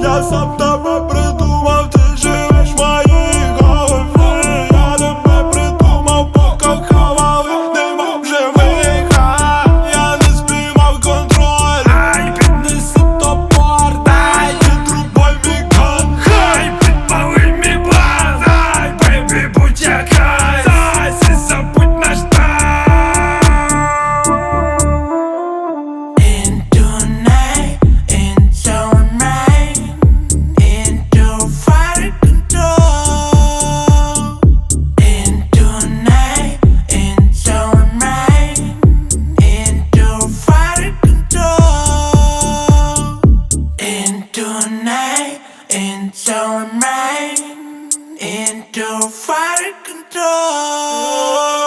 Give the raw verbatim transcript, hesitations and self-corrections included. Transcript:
Я сам тебе придумав, ти живеш в моїй голові. Я тебе придумав, поки хавали дима в живих. Я не спіймав контроль. Ай, піднеси топор, дай підрубай мій ган. Хай, підпали мій план. Ай, бейбі, будь якась. Ай, си забудь наш танк. Into night, into rain, into fire control. Into night, into rain, into fire control. Into night, into rain, into fire control.